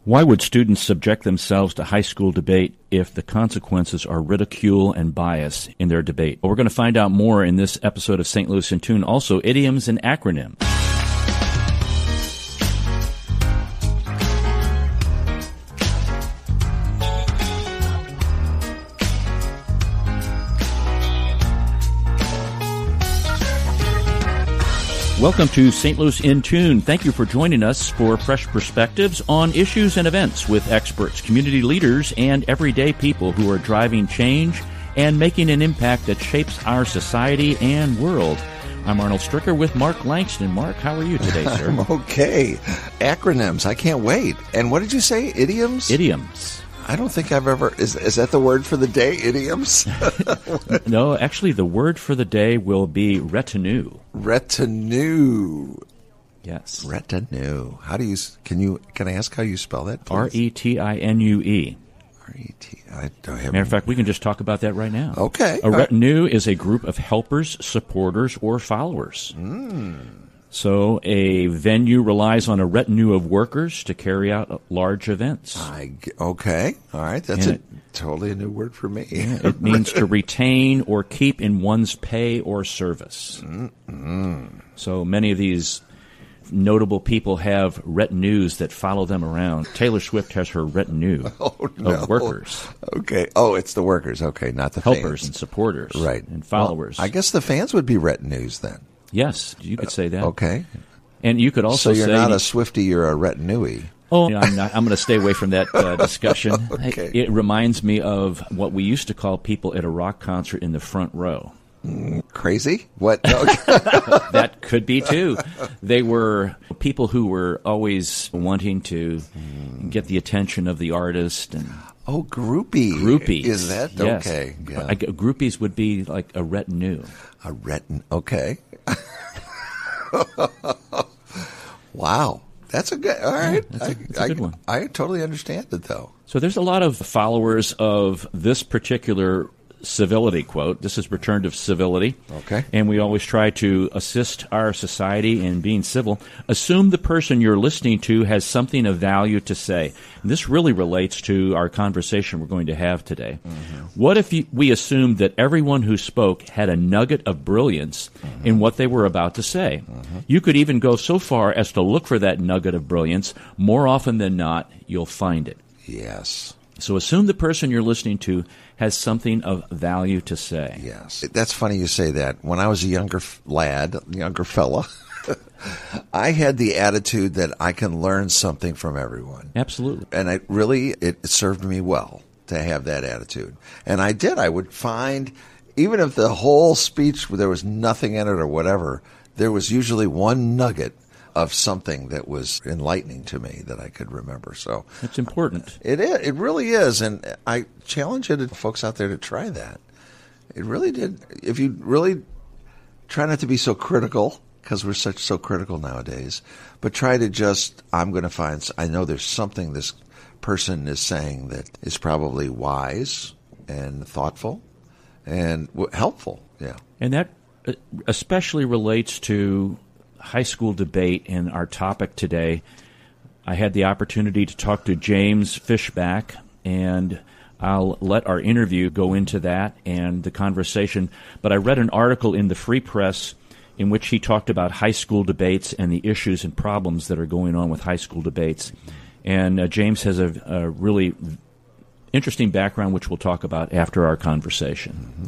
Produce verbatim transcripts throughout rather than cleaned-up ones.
Why would students subject themselves to high school debate if the consequences are ridicule and bias in their debate? Well, we're going to find out more in this episode of Saint Louis in Tune. Also, idioms and acronyms. Welcome to Saint Louis in Tune. Thank you for joining us for fresh perspectives on issues and events with experts, community leaders, and everyday people who are driving change and making an impact that shapes our society and world. I'm Arnold Stricker with Mark Langston. Mark, how are you today, sir? I'm okay. Acronyms, I can't wait. And what did you say, idioms? Idioms. I don't think I've ever, is is that the word for the day, idioms? No, actually the word for the day will be retinue. Retinue. Yes. Retinue. How do you, can you, can I ask how you spell that, please? R E T I N U E. R E T I don't have. Matter of fact, we can just talk about that right now. Okay. A retinue is a group of helpers, supporters, or followers. Mm. So a venue relies on a retinue of workers to carry out large events. I, okay. All right. That's a, it, totally a new word for me. Yeah, it means to retain or keep in one's pay or service. Mm-hmm. So many of these notable people have retinues that follow them around. Taylor Swift has her retinue oh, no. of workers. Okay. Oh, it's the workers. Okay, not the helpers fans. and supporters, right, and followers. Well, I guess the fans would be retinues then. Yes, you could say that. Uh, okay. And you could also say... So you're say, not a Swiftie, you're a retinue. Oh, you know, I'm, not, I'm going to stay away from that uh, discussion. Okay. It reminds me of what we used to call people at a rock concert in the front row. Mm, crazy? What? That could be, too. They were people who were always wanting to get the attention of the artist. And oh, groupie. Groupies. Is that? Yes. Okay. Yeah. I, groupies would be like a retinue. A retin. Okay. Wow. That's a good, all right. Yeah, that's a, that's a I, good one. I, I totally understand it, though. So there's a lot of followers of this particular civility quote. This is Return to Civility. Okay. And we always try to assist our society in being civil. Assume the person you're listening to has something of value to say. And this really relates to our conversation we're going to have today. Mm-hmm. What if you, we assumed that everyone who spoke had a nugget of brilliance mm-hmm. in what they were about to say? Mm-hmm. You could even go so far as to look for that nugget of brilliance. More often than not, you'll find it. Yes. So assume the person you're listening to has something of value to say. Yes. That's funny you say that. When I was a younger f- lad, younger fella, I had the attitude that I can learn something from everyone. Absolutely. And I really, it served me well to have that attitude. And I did. I would find, even if the whole speech, there was nothing in it or whatever, there was usually one nugget of something that was enlightening to me that I could remember. So it's important. It is. It really is. And I challenge you to folks out there to try that. It really did. If you really try not to be so critical, because we're such so critical nowadays, but try to just, I'm going to find, I know there's something this person is saying that is probably wise and thoughtful and helpful. Yeah. And that especially relates to high school debate and our topic today. I had the opportunity to talk to James Fishback, and I'll let our interview go into that and the conversation. But I read an article in the Free Press in which he talked about high school debates and the issues and problems that are going on with high school debates. And uh, James has a, a really interesting background, which we'll talk about after our conversation. Mm-hmm.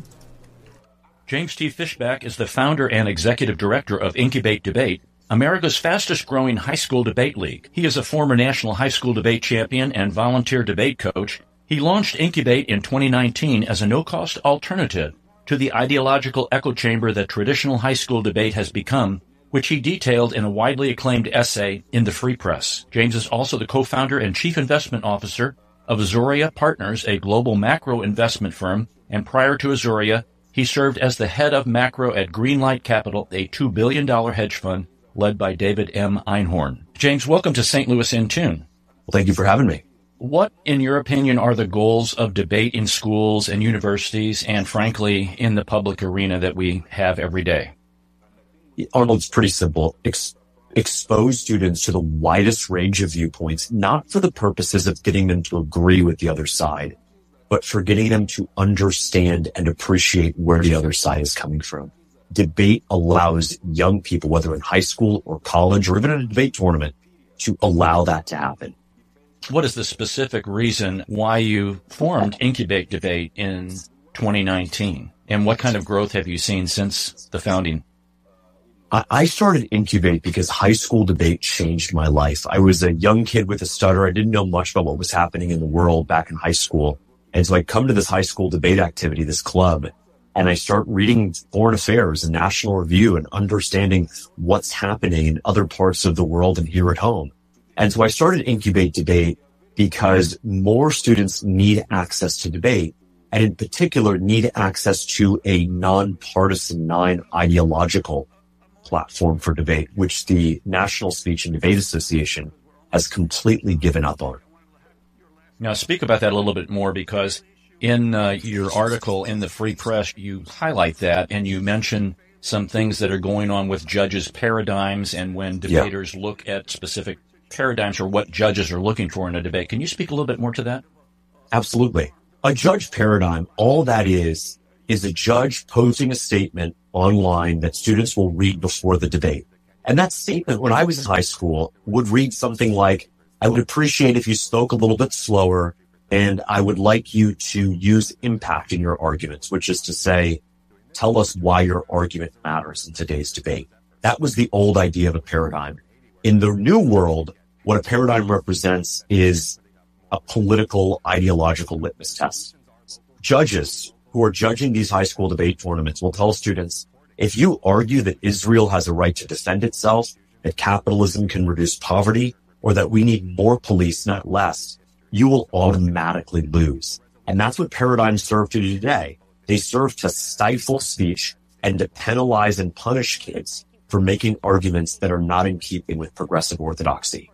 James T. Fishback is the founder and executive director of Incubate Debate, America's fastest-growing high school debate league. He is a former national high school debate champion and volunteer debate coach. He launched Incubate in twenty nineteen as a no-cost alternative to the ideological echo chamber that traditional high school debate has become, which he detailed in a widely acclaimed essay in the Free Press. James is also the co-founder and chief investment officer of Azuria Partners, a global macro investment firm, and prior to Azuria, he served as the head of macro at Greenlight Capital, a two billion dollars hedge fund led by David M. Einhorn. James, welcome to Saint Louis in Tune. Well, thank you for having me. What, in your opinion, are the goals of debate in schools and universities and, frankly, in the public arena that we have every day? Arnold, it's pretty simple. Ex- expose students to the widest range of viewpoints, not for the purposes of getting them to agree with the other side, but for getting them to understand and appreciate where the other side is coming from. Debate allows young people, whether in high school or college or even in a debate tournament, to allow that to happen. What is the specific reason why you formed Incubate Debate in twenty nineteen? And what kind of growth have you seen since the founding? I started Incubate because high school debate changed my life. I was a young kid with a stutter. I didn't know much about what was happening in the world back in high school. And so I come to this high school debate activity, this club, and I start reading Foreign Affairs and National Review and understanding what's happening in other parts of the world and here at home. And so I started Incubate Debate because more students need access to debate, and in particular need access to a nonpartisan, non-ideological platform for debate, which the National Speech and Debate Association has completely given up on. Now, speak about that a little bit more, because in uh, your article in the Free Press, you highlight that and you mention some things that are going on with judges' paradigms and when debaters yeah. look at specific paradigms or what judges are looking for in a debate. Can you speak a little bit more to that? Absolutely. A judge paradigm, all that is, is a judge posing a statement online that students will read before the debate. And that statement, when I was in high school, would read something like, I would appreciate if you spoke a little bit slower, and I would like you to use impact in your arguments, which is to say, tell us why your argument matters in today's debate. That was the old idea of a paradigm. In the new world, what a paradigm represents is a political, ideological litmus test. Judges who are judging these high school debate tournaments will tell students, if you argue that Israel has a right to defend itself, that capitalism can reduce poverty, or that we need more police, not less, you will automatically lose. And that's what paradigms serve to do today. They serve to stifle speech and to penalize and punish kids for making arguments that are not in keeping with progressive orthodoxy.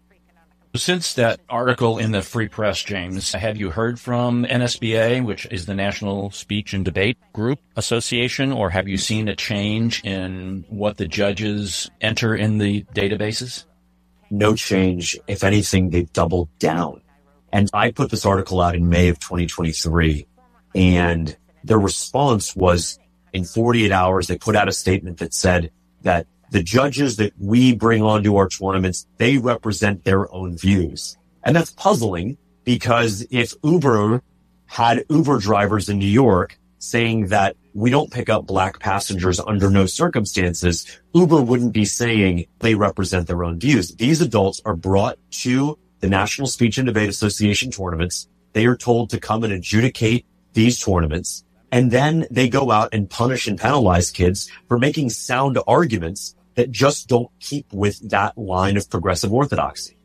Since that article in the Free Press, James, have you heard from N S B A, which is the National Speech and Debate Group Association, or have you seen a change in what the judges enter in the databases? No change. If anything, they've doubled down. And I put this article out in May of twenty twenty-three, and their response was in forty-eight hours, they put out a statement that said that the judges that we bring onto our tournaments, they represent their own views. And that's puzzling, because if Uber had Uber drivers in New York saying that we don't pick up black passengers under no circumstances, Uber wouldn't be saying they represent their own views. These adults are brought to the National Speech and Debate Association tournaments. They are told to come and adjudicate these tournaments, and then they go out and punish and penalize kids for making sound arguments that just don't keep with that line of progressive orthodoxy.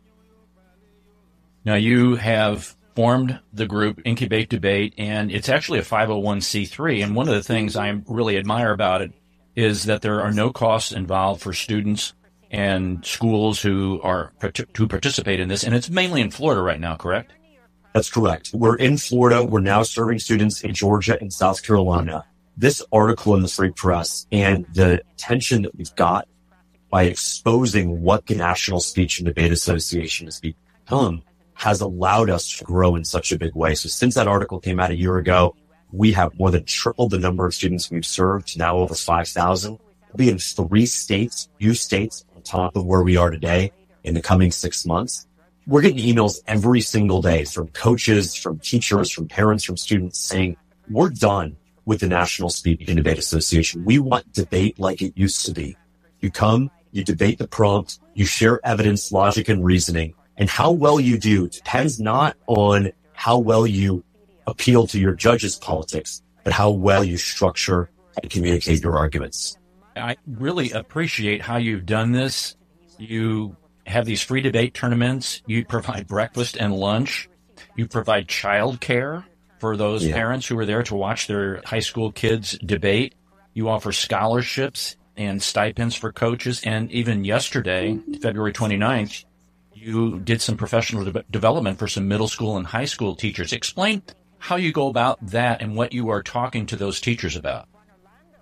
Now, you have formed the group Incubate Debate, and it's actually a five oh one c three. And one of the things I really admire about it is that there are no costs involved for students and schools who are to participate in this. And it's mainly in Florida right now, correct? That's correct. We're in Florida. We're now serving students in Georgia and South Carolina. This article in the Free Press and the attention that we've got by exposing what the National Speech and Debate Association has become has allowed us to grow in such a big way. So since that article came out a year ago, we have more than tripled the number of students we've served to now over five thousand. We'll be in three states, new states on top of where we are today in the coming six months. We're getting emails every single day from coaches, from teachers, from parents, from students saying, we're done with the National Speech and Debate Association. We want debate like it used to be. You come, you debate the prompt, you share evidence, logic, and reasoning. And how well you do depends not on how well you appeal to your judge's politics, but how well you structure and communicate your arguments. I really appreciate how you've done this. You have these free debate tournaments. You provide breakfast and lunch. You provide child care for those yeah. parents who are there to watch their high school kids debate. You offer scholarships and stipends for coaches. And even yesterday, February twenty-ninth, you did some professional de- development for some middle school and high school teachers. Explain how you go about that and what you are talking to those teachers about.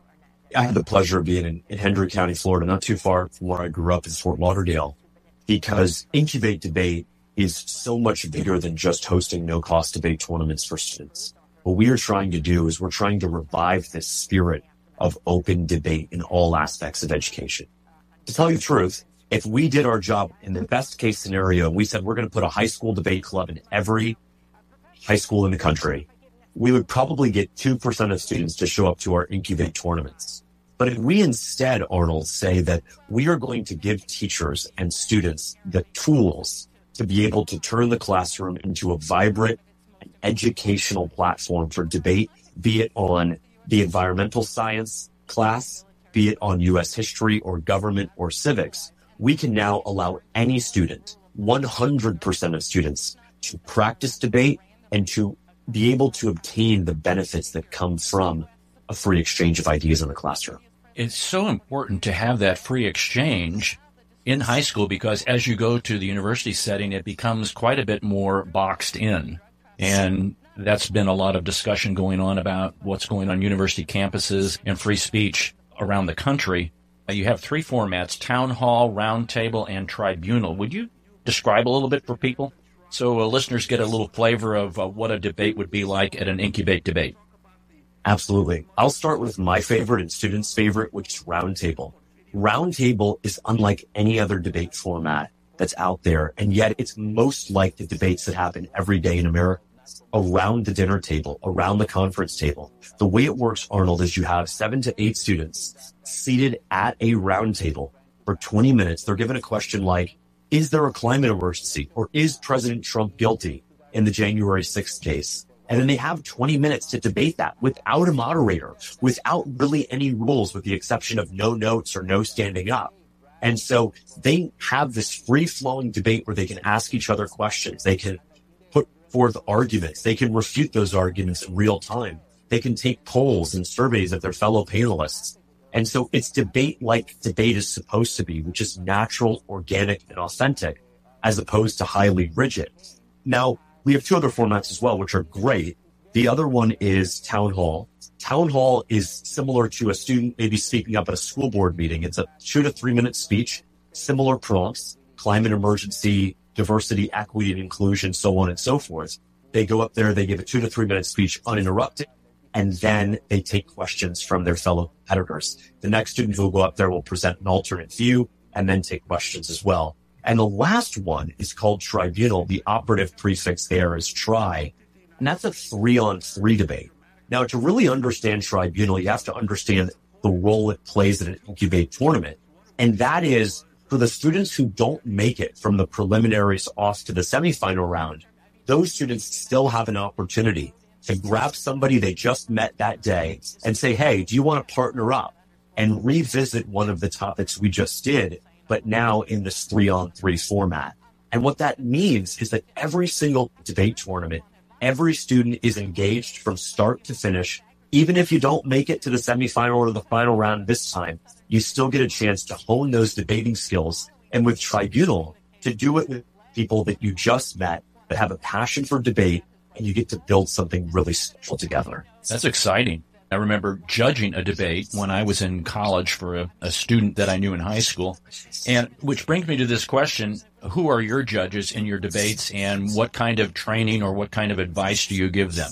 I had the pleasure of being in, in Hendry County, Florida, not too far from where I grew up in Fort Lauderdale, because Incubate Debate is so much bigger than just hosting no-cost debate tournaments for students. What we are trying to do is we're trying to revive this spirit of open debate in all aspects of education. To tell you the truth, if we did our job in the best case scenario, we said we're going to put a high school debate club in every high school in the country, we would probably get two percent of students to show up to our Incubate tournaments. But if we instead, Arnold, say that we are going to give teachers and students the tools to be able to turn the classroom into a vibrant and educational platform for debate, be it on the environmental science class, be it on U S history or government or civics, we can now allow any student, one hundred percent of students, to practice debate and to be able to obtain the benefits that come from a free exchange of ideas in the classroom. It's so important to have that free exchange in high school because as you go to the university setting, it becomes quite a bit more boxed in. And that's been a lot of discussion going on about what's going on university campuses and free speech around the country. You have three formats, town hall, roundtable, and tribunal. Would you describe a little bit for people so uh, listeners get a little flavor of uh, what a debate would be like at an Incubate debate? Absolutely. I'll start with my favorite and students' favorite, which is roundtable. Roundtable is unlike any other debate format that's out there, and yet it's most like the debates that happen every day in America. Around the dinner table, around the conference table. The way it works, Arnold, is you have seven to eight students seated at a round table for twenty minutes. They're given a question like, is there a climate emergency or is President Trump guilty in the January sixth case? And then they have twenty minutes to debate that without a moderator, without really any rules, with the exception of no notes or no standing up. And so they have this free-flowing debate where they can ask each other questions. They can put forth arguments. They can refute those arguments in real time. They can take polls and surveys of their fellow panelists. And so it's debate like debate is supposed to be, which is natural, organic, and authentic, as opposed to highly rigid. Now, we have two other formats as well, which are great. The other one is town hall. Town hall is similar to a student maybe speaking up at a school board meeting. It's a two to three minute speech, similar prompts, climate emergency, diversity, equity, and inclusion, so on and so forth. They go up there, they give a two to three minute speech uninterrupted, and then they take questions from their fellow competitors. The next student who will go up there will present an alternate view and then take questions as well. And the last one is called tribunal. The operative prefix there is tri, and that's a three on three debate. Now, to really understand tribunal, you have to understand the role it plays in an Incubate tournament. And that is for the students who don't make it from the preliminaries off to the semifinal round, those students still have an opportunity to grab somebody they just met that day and say, hey, do you want to partner up and revisit one of the topics we just did, but now in this three on three format? And what that means is that every single debate tournament, every student is engaged from start to finish. Even if you don't make it to the semifinal or the final round this time, you still get a chance to hone those debating skills. And with Tribunal, to do it with people that you just met that have a passion for debate, and you get to build something really special together. That's exciting. I remember judging a debate when I was in college for a, a student that I knew in high school. And which brings me to this question, who are your judges in your debates, and what kind of training or what kind of advice do you give them?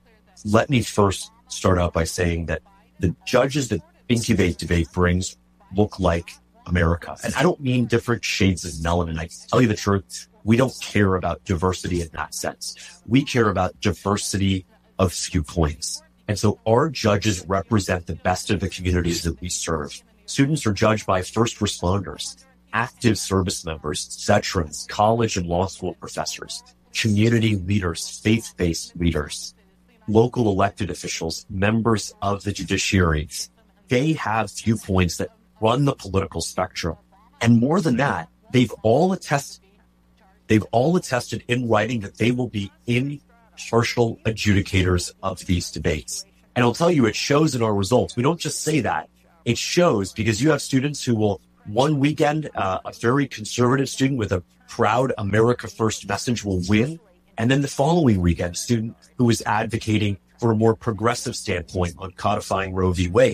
Let me first start out by saying that the judges that Incubate Debate brings look like America. And I don't mean different shades of melanin. I tell you the truth, we don't care about diversity in that sense. We care about diversity of viewpoints. And so our judges represent the best of the communities that we serve. Students are judged by first responders, active service members, veterans, college and law school professors, community leaders, faith-based leaders, local elected officials, members of the judiciary. They have viewpoints that run the political spectrum. And more than that, they've all attested, they've all attested in writing that they will be impartial adjudicators of these debates. And I'll tell you, it shows in our results. We don't just say that. It shows because you have students who will, one weekend, uh, a very conservative student with a proud America First message will win. And then the following weekend, a student who is advocating for a more progressive standpoint on codifying Roe v. Wade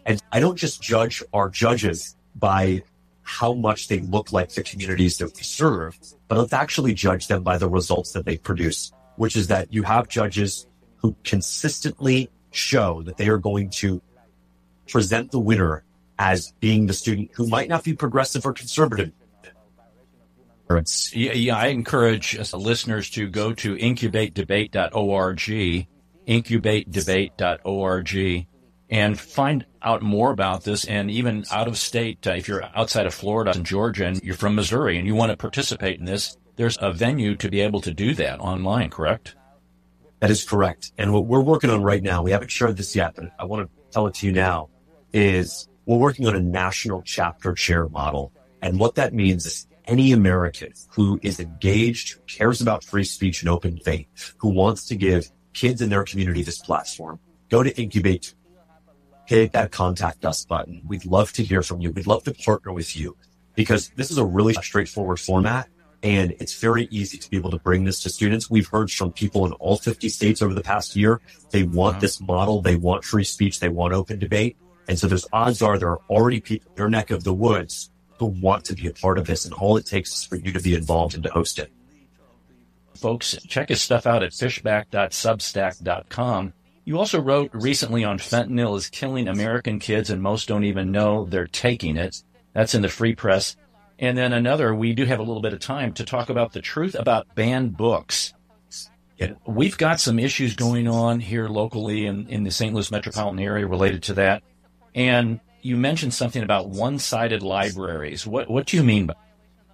And I don't just judge our judges by how much they look like the communities that we serve, but let's actually judge them by the results that they produce, which is that you have judges who consistently show that they are going to present the winner as being the student who might not be progressive or conservative. Yeah, yeah, I encourage uh, listeners to go to incubate debate dot org, incubate debate dot org, and find out more about this. And even out of state, uh, if you're outside of Florida and Georgia and you're from Missouri and you want to participate in this, there's a venue to be able to do that online, correct? That is correct. And what we're working on right now, we haven't shared this yet, but I want to tell it to you now, is we're working on a national chapter chair model. And what that means is any American who is engaged, who cares about free speech and open debate, who wants to give kids in their community this platform, go to Incubate, hit that contact us button. We'd love to hear from you. We'd love to partner with you because this is a really straightforward format and it's very easy to be able to bring this to students. We've heard from people in all fifty states over the past year. They want this model. They want free speech. They want open debate. And so there's odds are there are already people in your neck of the woods who want to be a part of this, and all it takes is for you to be involved and to host it. Folks, check his stuff out at fishback dot substack dot com. You also wrote recently on fentanyl is killing American kids, and most don't even know they're taking it. That's in the Free Press. And then another, we do have a little bit of time to talk about the truth about banned books. Yeah. We've got some issues going on here locally in, in the Saint Louis metropolitan area related to that. And you mentioned something about one-sided libraries. What what do you mean by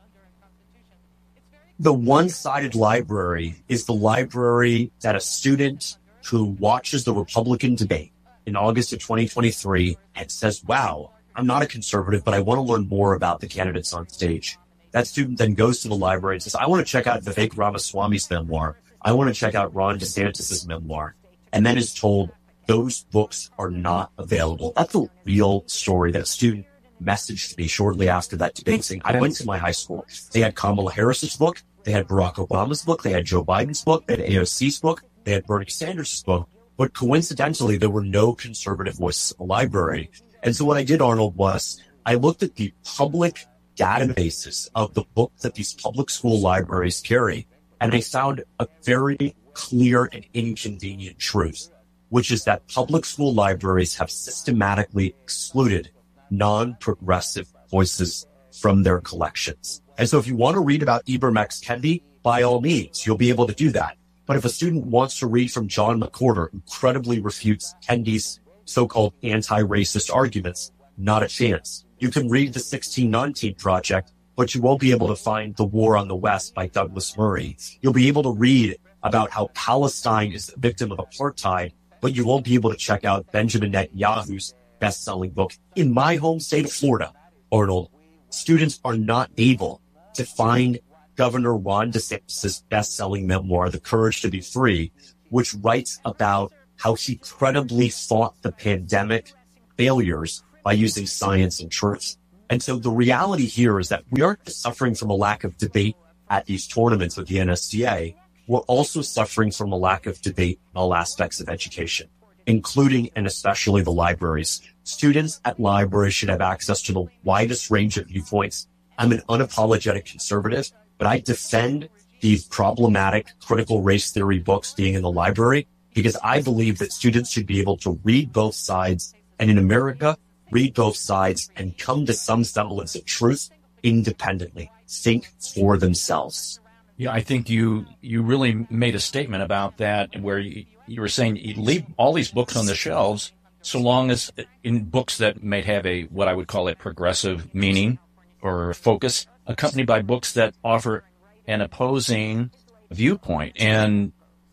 the one-sided library? Is the library that a student who watches the Republican debate in August of twenty twenty-three and says, wow, I'm not a conservative, but I want to learn more about the candidates on stage. That student then goes to the library and says, I want to check out Vivek Ramaswamy's memoir. I want to check out Ron DeSantis' memoir. And then is told, those books are not available. That's a real story that a student messaged me shortly after that debate saying, I went to my high school. They had Kamala Harris's book. They had Barack Obama's book. They had Joe Biden's book. They had A O C's book. They had Bernie Sanders' book. But coincidentally, there were no conservative voices in the library. And so what I did, Arnold, was I looked at the public databases of the books that these public school libraries carry. And I found a very clear and inconvenient truth, which is that public school libraries have systematically excluded non-progressive voices from their collections. And so if you want to read about Ibram X. Kendi, by all means, you'll be able to do that. But if a student wants to read from John McWhorter, who credibly refutes Kendi's so-called anti-racist arguments, not a chance. You can read the sixteen nineteen Project, but you won't be able to find The War on the West by Douglas Murray. You'll be able to read about how Palestine is the victim of apartheid, but you won't be able to check out Benjamin Netanyahu's best-selling book. In my home state of Florida, Arnold, students are not able to find Governor Ron DeSantis' best-selling memoir, The Courage to Be Free, which writes about how he credibly fought the pandemic failures by using science and truth. And so the reality here is that we aren't just suffering from a lack of debate at these tournaments with the N S C A. We're also suffering from a lack of debate in all aspects of education, including and especially the libraries. Students at libraries should have access to the widest range of viewpoints. I'm an unapologetic conservative, but I defend these problematic critical race theory books being in the library because I believe that students should be able to read both sides, and in America, read both sides and come to some semblance of truth independently, think for themselves. Yeah, I think you you really made a statement about that where you, you were saying you leave all these books on the shelves so long as in books that may have a, what I would call a progressive meaning or focus, accompanied by books that offer an opposing viewpoint. And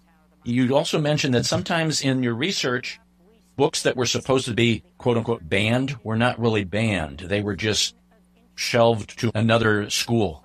you also mentioned that sometimes in your research, books that were supposed to be, quote unquote, banned were not really banned. They were just shelved to another school.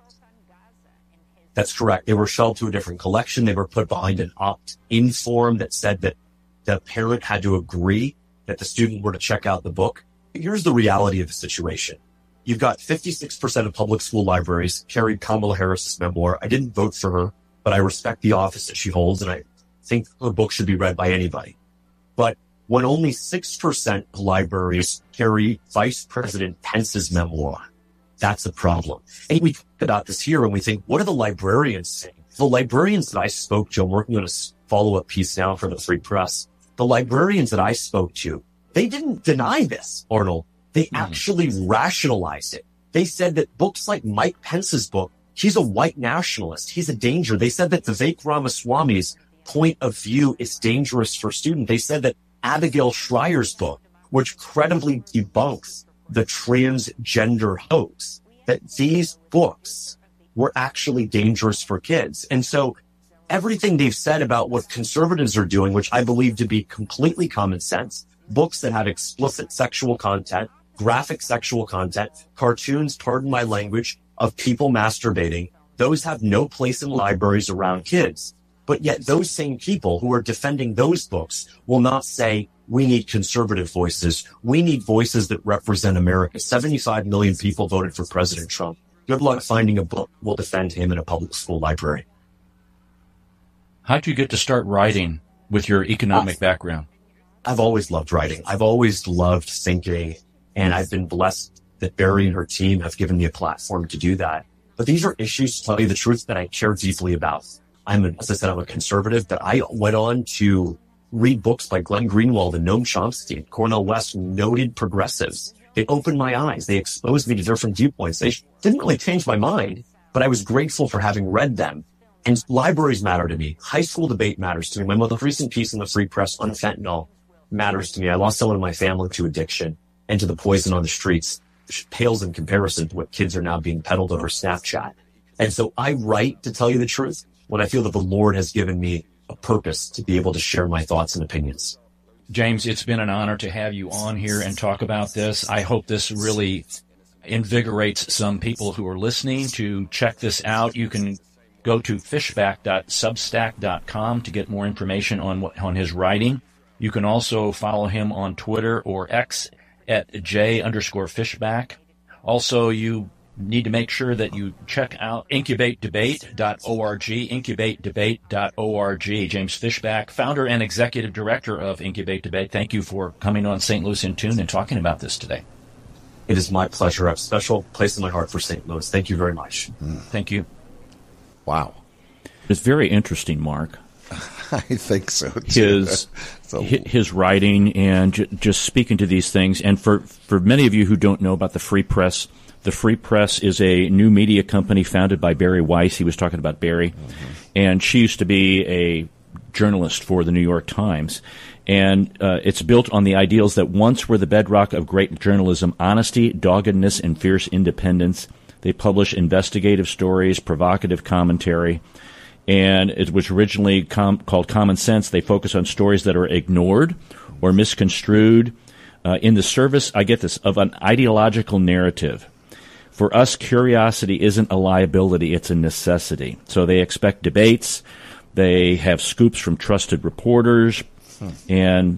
That's correct. They were shelved to a different collection. They were put behind an opt-in form that said that the parent had to agree that the student were to check out the book. Here's the reality of the situation. You've got fifty-six percent of public school libraries carried Kamala Harris's memoir. I didn't vote for her, but I respect the office that she holds, and I think her book should be read by anybody. But when only six percent of libraries carry Vice President Pence's memoir. That's a problem. And we talk about this here and we think, what are the librarians saying? The librarians that I spoke to, I'm working on a follow-up piece now for the Free Press. The librarians that I spoke to, they didn't deny this, Arnold. They mm. actually rationalized it. They said that books like Mike Pence's book, he's a white nationalist. He's a danger. They said that Vivek Ramaswamy's point of view is dangerous for students. They said that Abigail Schreier's book, which credibly debunks the transgender hoax, that these books were actually dangerous for kids. And so everything they've said about what conservatives are doing, which I believe to be completely common sense, books that have explicit sexual content, graphic sexual content, cartoons, pardon my language, of people masturbating, those have no place in libraries around kids. But yet those same people who are defending those books will not say, we need conservative voices. We need voices that represent America. seventy-five million people voted for President Trump. Good luck finding a book that will defend him in a public school library. How'd you get to start writing with your economic background? I've always loved writing. I've always loved thinking, and I've been blessed that Barry and her team have given me a platform to do that. But these are issues, to tell you the truth, that I care deeply about. I'm, a, as I said, I'm a conservative, but I went on to read books by Glenn Greenwald and Noam Chomsky, Cornel West, noted progressives. They opened my eyes. They exposed me to different viewpoints. They didn't really change my mind, but I was grateful for having read them. And libraries matter to me. High school debate matters to me. My most recent piece in the Free Press on fentanyl matters to me. I lost someone in my family to addiction and to the poison on the streets, which pales in comparison to what kids are now being peddled over Snapchat. And so I write, to tell you the truth, when I feel that the Lord has given me a purpose to be able to share my thoughts and opinions. James, it's been an honor to have you on here and talk about this. I hope this really invigorates some people who are listening to check this out. You can go to fishback dot substack dot com to get more information on what, on his writing. You can also follow him on Twitter or X at J underscore Fishback. Also, you need to make sure that you check out incubate debate dot org, incubate debate dot org. James Fishback, founder and executive director of Incubate Debate, thank you for coming on Saint Louis in Tune and talking about this today. It is my pleasure. I have a special place in my heart for Saint Louis. Thank you very much. Mm. Thank you. Wow. It's very interesting, Mark. I think so, too. His, so. his writing and j- just speaking to these things. And for, for many of you who don't know about the Free Press, the Free Press is a new media company founded by Barry Weiss. He was talking about Barry. Mm-hmm. And she used to be a journalist for the New York Times. And uh, it's built on the ideals that once were the bedrock of great journalism: honesty, doggedness, and fierce independence. They publish investigative stories, provocative commentary. And it was originally com- called Common Sense. They focus on stories that are ignored or misconstrued uh, in the service, I get this, of an ideological narrative. For us, curiosity isn't a liability, it's a necessity. So they expect debates. They have scoops from trusted reporters. Hmm. And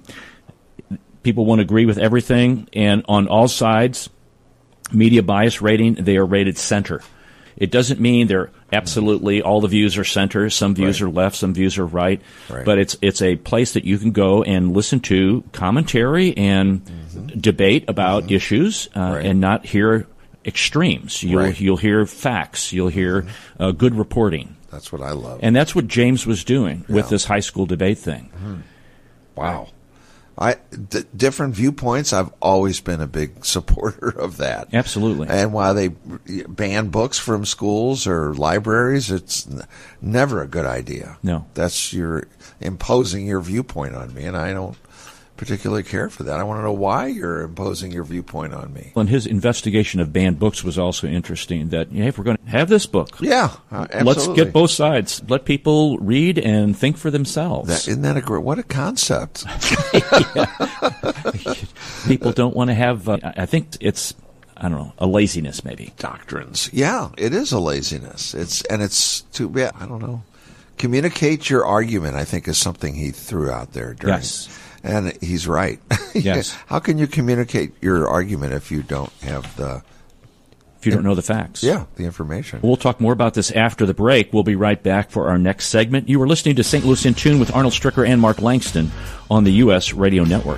people won't agree with everything. And on all sides, media bias rating, they are rated center. It doesn't mean they're absolutely all the views are center. Some views right. are left, some views are right. right. But it's it's a place that you can go and listen to commentary and mm-hmm. debate about mm-hmm. issues uh, right. and not hear extremes. You'll right. you'll hear facts. You'll hear mm-hmm. uh, good reporting. That's what I love. And that's what James was doing yeah. with this high school debate thing. Mm-hmm. Wow. I d- different viewpoints. I've always been a big supporter of that. Absolutely. And while they ban books from schools or libraries, it's n- never a good idea. No, that's you're imposing your viewpoint on me, and I don't particularly care for that. I want to know why you're imposing your viewpoint on me. And his investigation of banned books was also interesting. That hey, if we're going to have this book, yeah, uh, absolutely. Let's get both sides. Let people read and think for themselves. That, isn't that a great? What a concept! People don't want to have. Uh, I think it's I don't know a laziness maybe doctrines. Yeah, it is a laziness. It's and it's too bad. I don't know. Communicate your argument, I think, is something he threw out there during. Yes. And he's right. Yes. How can you communicate your argument if you don't have the if you don't know the facts. Yeah, the information. We'll talk more about this after the break. We'll be right back for our next segment. You are listening to Saint Louis in Tune with Arnold Stricker and Mark Langston on the U S Radio Network.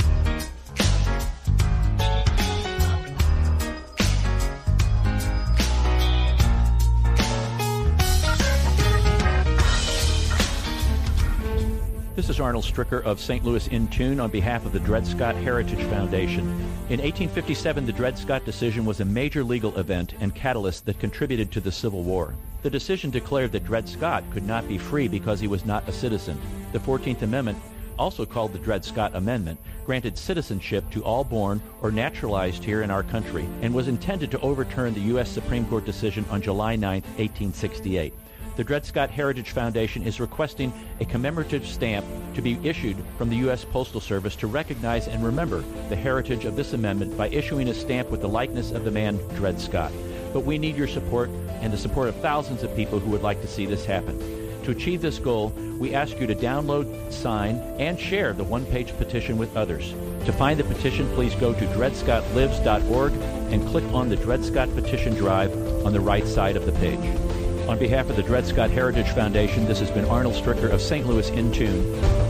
This is Arnold Stricker of Saint Louis in Tune on behalf of the Dred Scott Heritage Foundation. In eighteen fifty-seven, the Dred Scott decision was a major legal event and catalyst that contributed to the Civil War. The decision declared that Dred Scott could not be free because he was not a citizen. The fourteenth Amendment, also called the Dred Scott Amendment, granted citizenship to all born or naturalized here in our country and was intended to overturn the U S Supreme Court decision on July ninth, eighteen sixty-eight. The Dred Scott Heritage Foundation is requesting a commemorative stamp to be issued from the U S Postal Service to recognize and remember the heritage of this amendment by issuing a stamp with the likeness of the man Dred Scott. But we need your support and the support of thousands of people who would like to see this happen. To achieve this goal, we ask you to download, sign, and share the one-page petition with others. To find the petition, please go to dred scott lives dot org and click on the Dred Scott Petition Drive on the right side of the page. On behalf of the Dred Scott Heritage Foundation, this has been Arnold Stricker of Saint Louis in Tune.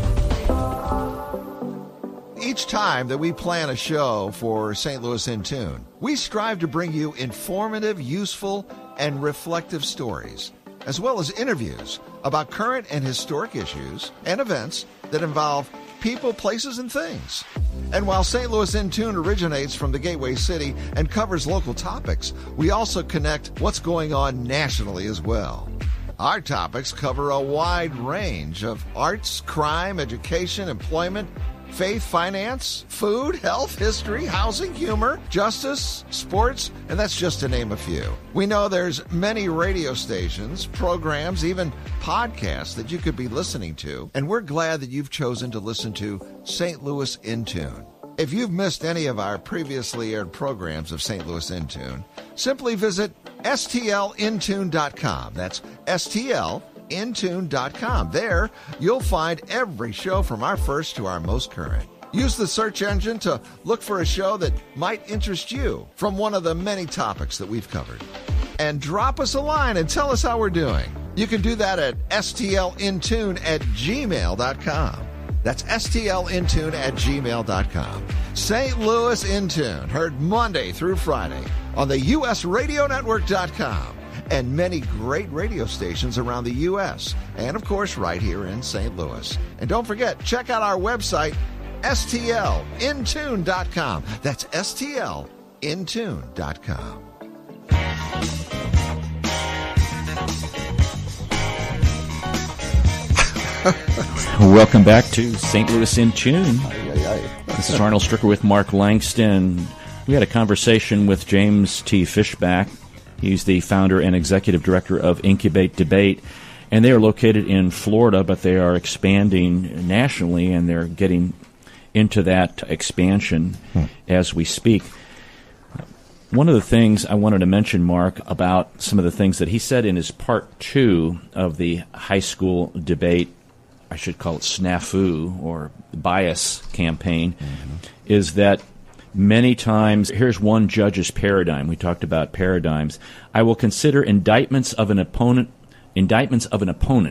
Each time that we plan a show for Saint Louis in Tune, we strive to bring you informative, useful, and reflective stories, as well as interviews about current and historic issues and events that involve people, places, and things. And while Saint Louis in Tune originates from the Gateway City and covers local topics, we also connect what's going on nationally as well. Our topics cover a wide range of arts, crime, education, employment, faith, finance, food, health, history, housing, humor, justice, sports, and that's just to name a few. We know there's many radio stations, programs, even podcasts that you could be listening to, and we're glad that you've chosen to listen to Saint Louis in Tune. If you've missed any of our previously aired programs of Saint Louis in Tune, simply visit S T L in tune dot com. That's S T L in tune dot com. There, you'll find every show from our first to our most current. Use the search engine to look for a show that might interest you from one of the many topics that we've covered. And drop us a line and tell us how we're doing. You can do that at S T L in tune at gmail dot com. That's S T L in tune at gmail dot com. Saint Louis in Tune, heard Monday through Friday on the U S radio network dot com. And many great radio stations around the U S and, of course, right here in Saint Louis. And don't forget, check out our website, S T L in tune dot com. That's S T L in tune dot com. Welcome back to Saint Louis in Tune. This is Arnold Stricker with Mark Langston. We had a conversation with James T. Fishback. He's the founder and executive director of Incubate Debate, and they are located in Florida, but they are expanding nationally, and they're getting into that expansion hmm. as we speak. One of the things I wanted to mention, Mark, about some of the things that he said in his part two of the high school debate, I should call it snafu or bias campaign, mm-hmm. is that many times, here's one judge's paradigm. We talked about paradigms. I will consider indictments of an opponent, indictments of an opponent,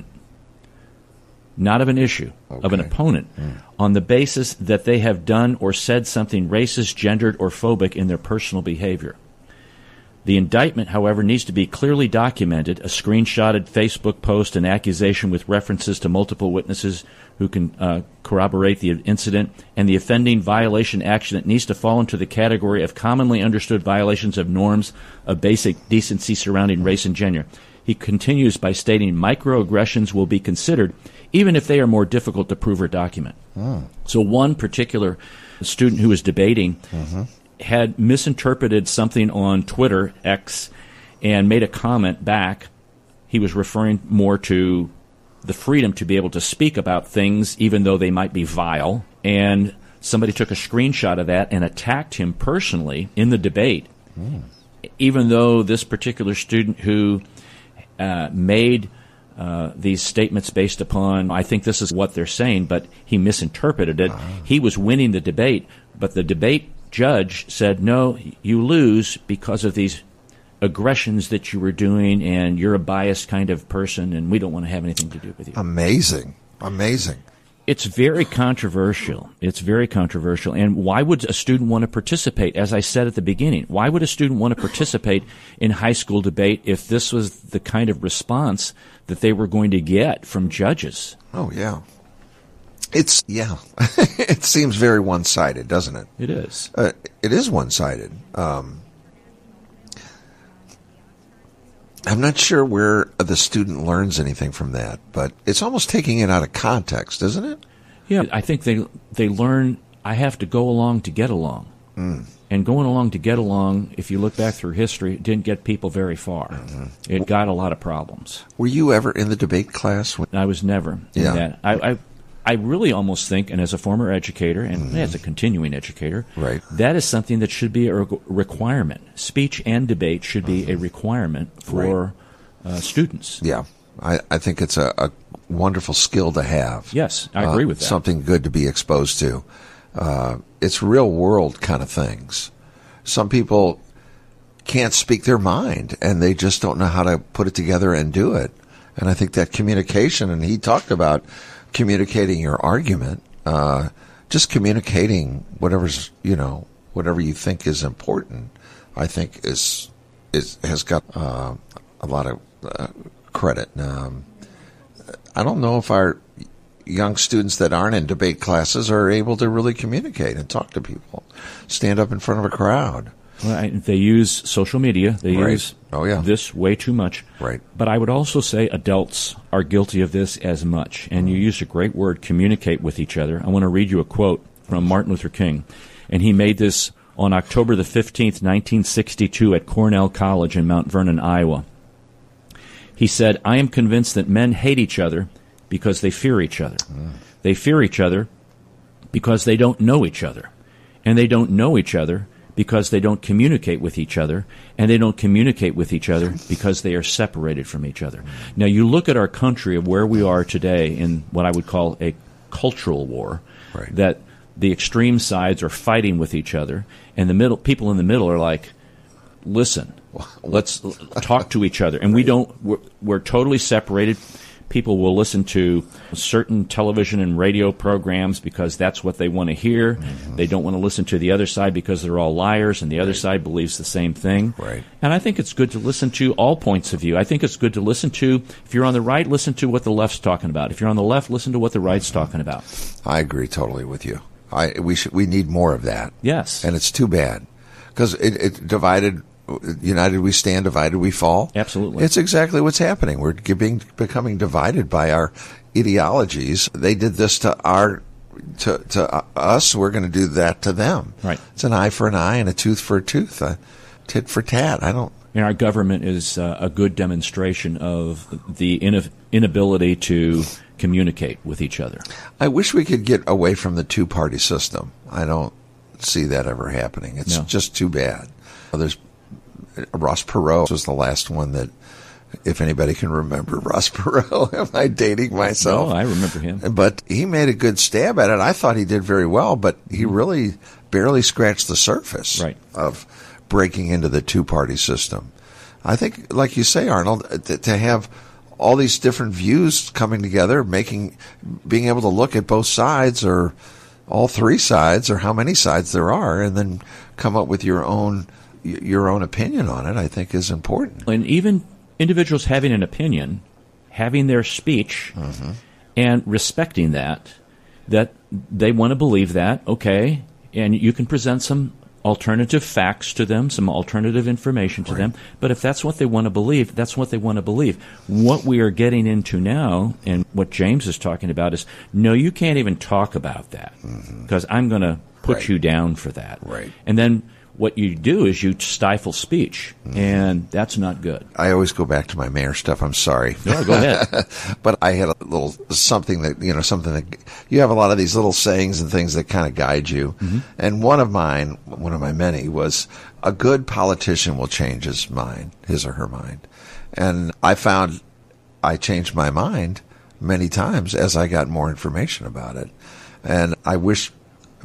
not of an issue, okay. of an opponent, mm. on the basis that they have done or said something racist, gendered, or phobic in their personal behavior. The indictment, however, needs to be clearly documented, a screenshotted Facebook post, an accusation with references to multiple witnesses who can uh, corroborate the incident, and the offending violation action that needs to fall into the category of commonly understood violations of norms of basic decency surrounding race and gender. He continues by stating microaggressions will be considered even if they are more difficult to prove or document. Oh. So one particular student who was debating mm-hmm. had misinterpreted something on Twitter, X, and made a comment back. He was referring more to the freedom to be able to speak about things even though they might be vile, and somebody took a screenshot of that and attacked him personally in the debate, mm. even though this particular student who uh, made uh, these statements based upon, I think this is what they're saying, but he misinterpreted it. Uh-huh. He was winning the debate, but the debate judge said, no, you lose because of these aggressions that you were doing, and you're a biased kind of person, and we don't want to have anything to do with you. Amazing. Amazing. It's very controversial. It's very controversial. And why would a student want to participate? As I said at the beginning, why would a student want to participate in high school debate if this was the kind of response that they were going to get from judges? Oh, yeah. It's, yeah. It seems very one-sided, doesn't it? It is. Uh, it is one-sided. Um, I'm not sure where the student learns anything from that, but it's almost taking it out of context, isn't it? Yeah, I think they they learn, I have to go along to get along. Mm. And going along to get along, if you look back through history, it didn't get people very far. Mm-hmm. It got a lot of problems. Were you ever in the debate class? When- I was never in yeah. that. I, I I really almost think, and as a former educator and mm-hmm. as a continuing educator, right. that is something that should be a re- requirement. Speech and debate should be mm-hmm. a requirement for right. uh, students. Yeah, I, I think it's a, a wonderful skill to have. Yes, I agree uh, with that. Something good to be exposed to. Uh, it's real world kind of things. Some people can't speak their mind, and they just don't know how to put it together and do it. And I think that communication, and he talked about communicating your argument, uh, just communicating whatever's, you know, whatever you think is important, I think is, is, has got, uh, a lot of, uh, credit. Um, I don't know if our young students that aren't in debate classes are able to really communicate and talk to people, stand up in front of a crowd. Well, I, they use social media. They right. use oh, yeah. this way too much. Right. But I would also say adults are guilty of this as much. And you used a great word, communicate with each other. I want to read you a quote from Martin Luther King. And he made this on October the fifteenth, nineteen sixty-two at Cornell College in Mount Vernon, Iowa. He said, "I am convinced that men hate each other because they fear each other. Mm. They fear each other because they don't know each other. And they don't know each other because they don't communicate with each other, and they don't communicate with each other because they are separated from each other." Now, you look at our country of where we are today in what I would call a cultural war, right. that the extreme sides are fighting with each other, and the middle people in the middle are like, listen, let's talk to each other. And we don't, we're, we're totally separated. People will listen to certain television and radio programs because that's what they want to hear. Mm-hmm. They don't want to listen to the other side because they're all liars, and the other right. side believes the same thing. Right. And I think it's good to listen to all points of view. I think it's good to listen to, if you're on the right, listen to what the left's talking about. If you're on the left, listen to what the right's mm-hmm. talking about. I agree totally with you. I we should we need more of that. Yes. And it's too bad because it, it divided. United we stand, divided we fall. Absolutely. It's exactly what's happening. We're being, becoming divided by our ideologies. They did this to our, to, to us. We're going to do that to them. Right. It's an eye for an eye and a tooth for a tooth, a tit for tat. I don't. And our government is uh, a good demonstration of the in- inability to communicate with each other. I wish we could get away from the two-party system. I don't see that ever happening. It's no. just too bad. There's Ross Perot was the last one that, if anybody can remember Ross Perot, am I dating myself? No, I remember him. But he made a good stab at it. I thought he did very well, but he really barely scratched the surface right. of breaking into the two-party system. I think, like you say, Arnold, to, to have all these different views coming together, making, being able to look at both sides or all three sides or how many sides there are, and then come up with your own your own opinion on it, I think is important. And even individuals having an opinion, having their speech, mm-hmm. and respecting that, that they want to believe that, okay, and you can present some alternative facts to them, some alternative information to right. them, but if that's what they want to believe, that's what they want to believe. What we are getting into now, and what James is talking about, is, no, you can't even talk about that, because mm-hmm. I'm going to put right. you down for that. Right. And then what you do is you stifle speech, mm-hmm. and that's not good. I always go back to my mayor stuff. I'm sorry. No, go ahead. But I had a little something that, you know, something that you have a lot of these little sayings and things that kind of guide you. Mm-hmm. And one of mine, one of my many, was a good politician will change his mind, his or her mind. And I found I changed my mind many times as I got more information about it. And I wish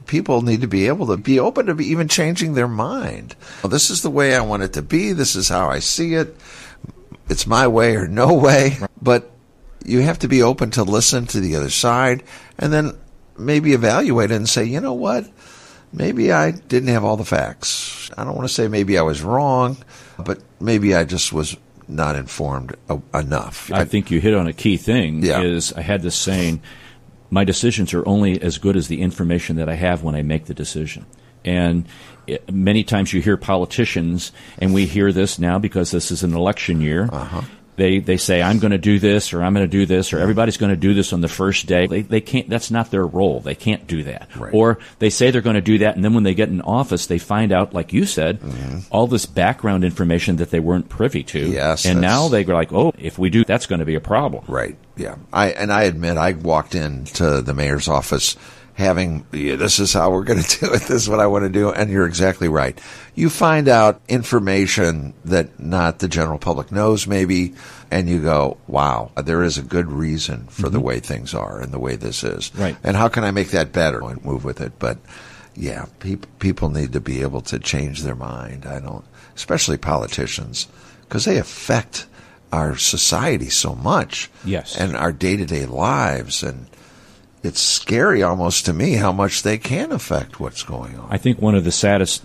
people need to be able to be open to be even changing their mind. Well, this is the way I want it to be. This is how I see it. It's my way or no way. But you have to be open to listen to the other side and then maybe evaluate it and say, you know what? Maybe I didn't have all the facts. I don't want to say maybe I was wrong, but maybe I just was not informed enough. I think you hit on a key thing. Yeah. Is I had this saying, my decisions are only as good as the information that I have when I make the decision. And it, many times you hear politicians, and we hear this now because this is an election year, uh-huh. They they say, I'm going to do this, or I'm going to do this, or everybody's going to do this on the first day. They they can't. That's not their role. They can't do that. Right. Or they say they're going to do that, and then when they get in office, they find out, like you said, mm-hmm. all this background information that they weren't privy to. Yes, and now they go like, oh, if we do, that's going to be a problem. Right. Yeah. I and I admit, I walked into the mayor's office having, yeah, this is how we're going to do it, this is what I want to do, and you're exactly right. You find out information that not the general public knows maybe, and you go, wow, there is a good reason for mm-hmm. the way things are and the way this is. Right. And how can I make that better and move with it? But, yeah, pe- people need to be able to change their mind. I don't, especially politicians, because they affect our society so much. Yes. And our day-to-day lives, and it's scary almost to me how much they can affect what's going on. I think one of the saddest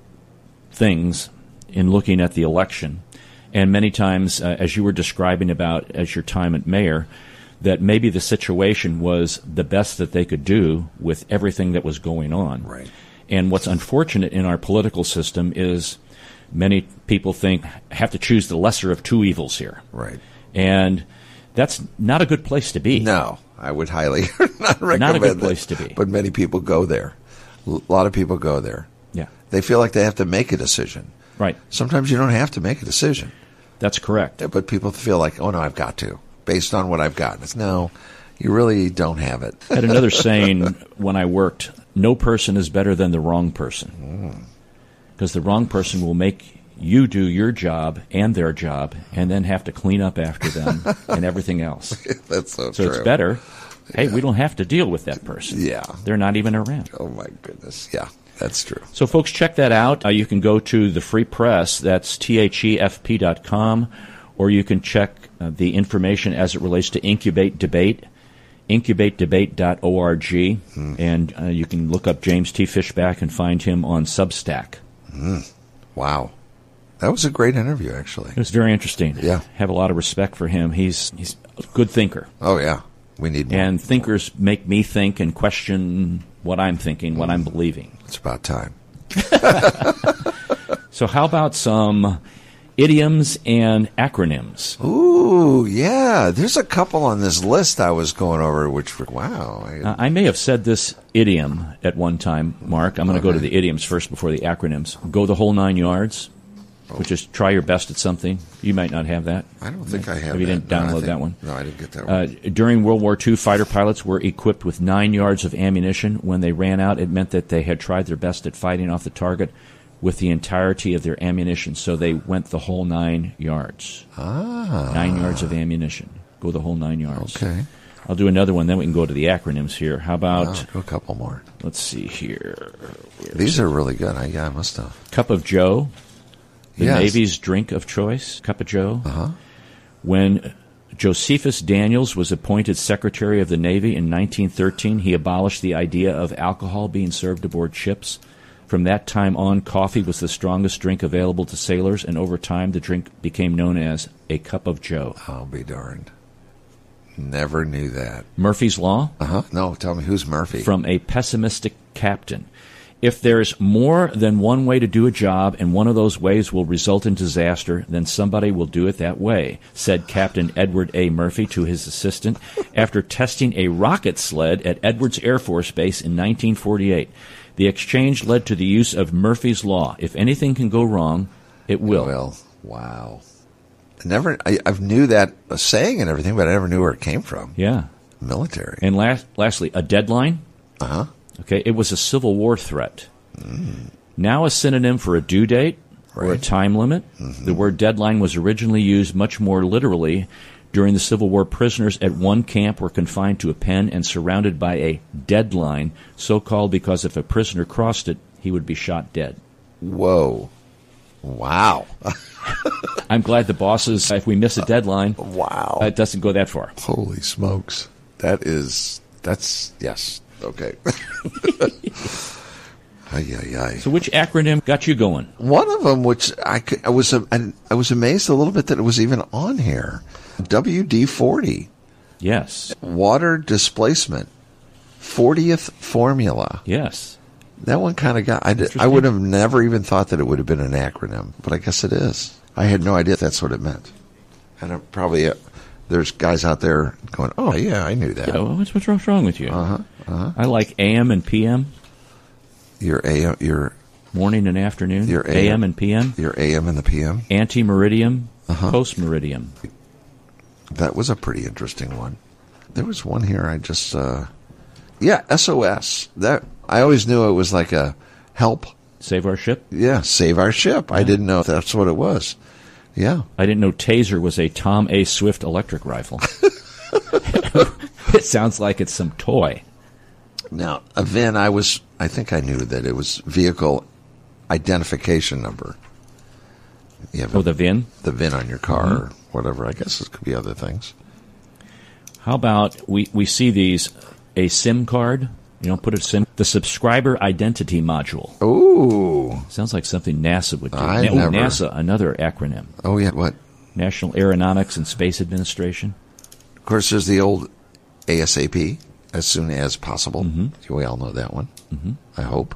things in looking at the election, and many times, uh, as you were describing about as your time at mayor, that maybe the situation was the best that they could do with everything that was going on. Right. And what's unfortunate in our political system is many people think have to choose the lesser of two evils here. Right. And that's not a good place to be. No. I would highly not recommend Not a good that, place to be. But many people go there. A lot of people go there. Yeah. They feel like they have to make a decision. Right. Sometimes you don't have to make a decision. That's correct. But people feel like, oh, no, I've got to, based on what I've got. It's, no, you really don't have it. I had another saying when I worked, no person is better than the wrong person. Because mm. the wrong person will make you do your job and their job and then have to clean up after them and everything else. That's so, so true. So it's better, hey, yeah. we don't have to deal with that person. Yeah. They're not even around. Oh, my goodness. Yeah, that's true. So, folks, check that out. Uh, you can go to the Free Press. That's T H E F P dot com. Or you can check uh, the information as it relates to Incubate Debate, incubate debate dot org. Hmm. And uh, you can look up James T. Fishback and find him on Substack. Hmm. Wow. That was a great interview, actually. It was very interesting. Yeah. Have a lot of respect for him. He's he's a good thinker. Oh, yeah. We need more. And thinkers make me think and question what I'm thinking, what mm. I'm believing. It's about time. So how about some idioms and acronyms? Ooh, yeah. There's a couple on this list I was going over, which, wow. I, uh, I may have said this idiom at one time, Mark. I'm going to okay. go to the idioms first before the acronyms. Go the whole nine yards. Which is try your best at something. You might not have that. I don't think I have Maybe that. you didn't no, download think, that one. No, I didn't get that uh, one. During World War Two, fighter pilots were equipped with nine yards of ammunition. When they ran out, it meant that they had tried their best at fighting off the target with the entirety of their ammunition. So they went the whole nine yards. Ah. Nine yards of ammunition. Go the whole nine yards. Okay. I'll do another one, then we can go to the acronyms here. How about... Oh, go a couple more. Let's see here. Where's These it? are really good. I, yeah, I must have. Cup of Joe. The yes. Navy's drink of choice, Cup of Joe. Uh-huh. When Josephus Daniels was appointed Secretary of the Navy in nineteen thirteen, he abolished the idea of alcohol being served aboard ships. From that time on, coffee was the strongest drink available to sailors, and over time the drink became known as a Cup of Joe. I'll be darned. Never knew that. Murphy's Law? Uh-huh. No, tell me, who's Murphy? From a pessimistic captain. If there's more than one way to do a job and one of those ways will result in disaster, then somebody will do it that way, said Captain Edward A. Murphy to his assistant after testing a rocket sled at Edwards Air Force Base in nineteen forty-eight. The exchange led to the use of Murphy's Law. If anything can go wrong, it will. It will. Wow. I never, I, I knew that saying and everything, but I never knew where it came from. Yeah. Military. And last, lastly, a deadline. Uh-huh. Okay, it was a Civil War threat. Mm. Now a synonym for a due date right. or a time limit. Mm-hmm. The word deadline was originally used much more literally During the Civil War, prisoners at one camp were confined to a pen and surrounded by a dead line, so called because if a prisoner crossed it, he would be shot dead. Whoa. Wow. I'm glad the bosses, if we miss a deadline, Wow. it doesn't go that far. Holy smokes. That is, that's, yes. Okay. Ay, ay, ay. So which acronym got you going? One of them, which I, could, I was I, I was amazed a little bit that it was even on here. W D forty. Yes. Water displacement. fortieth formula. Yes. That one kind of got, I, did, I would have never even thought that it would have been an acronym, but I guess it is. I had no idea that's what it meant. And it probably, uh, there's guys out there going, oh, yeah, I knew that. Yeah, well, what's, what's wrong with you? Uh-huh, uh-huh. I like A M and P M. Your A M, your, Morning and afternoon. Your A M and P M. your A M and the P M. Ante-meridium, Uh-huh. post-meridium. That was a pretty interesting one. There was one here I just, uh, yeah, S O S. That, I always knew it was like a help. Save our ship? Yeah, save our ship. I didn't know if that's what it was. Yeah. I didn't know Taser was a Tom A. Swift electric rifle. It sounds like it's some toy. Now, a V I N, I was, I think I knew that it was vehicle identification number. You have Oh, a- the V I N? the V I N on your car or whatever. I guess it could be other things. How about we, we see these, a SIM card, you know, put a SIM, the subscriber identity module. Ooh. Sounds like something NASA would do. I oh, never- NASA, another acronym. Oh, yeah, what? National Aeronautics and Space Administration. Of course, there's the old ASAP, as soon as possible. Mm-hmm. We all know that one, mm-hmm. I hope.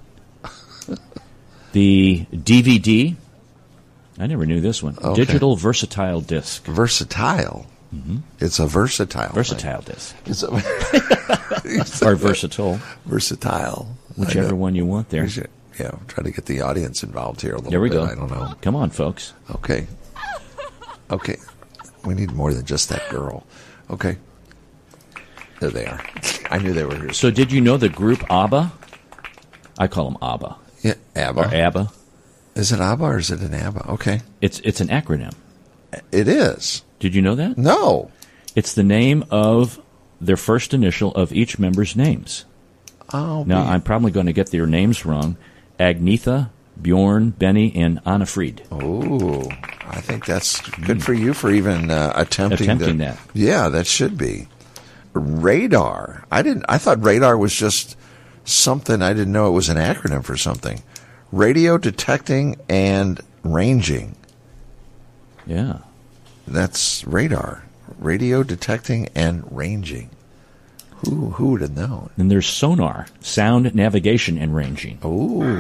The D V D. I never knew this one. Okay. Digital Versatile Disc. Versatile. Mm-hmm. It's a versatile. Versatile disc. Thing. It's a Or versatile. versatile. Whichever one you want there. We should, yeah, try to get the audience involved here a little There we bit. go. I don't know. Come on, folks. Okay. Okay. We need more than just that girl. Okay. There they are. I knew they were here. So did you know the group ABBA? I call them ABBA. Yeah, ABBA. Or ABBA. Is it ABBA or is it an ABBA? Okay. It's it's an acronym. It is. Did you know that? No. It's the name of their first initial of each member's names. Oh, Now, be- I'm probably going to get their names wrong. Agnetha, Bjorn, Benny, and Anna Fried. Oh, I think that's good for you for even uh, attempting, Attempting to, that. Yeah, that should be. Radar. I didn't. I thought radar was just something. I didn't know it was an acronym for something. Radio detecting and ranging. Yeah. That's radar. Radio detecting and ranging. Who who would have known? Then there's sonar, sound navigation and ranging. Oh.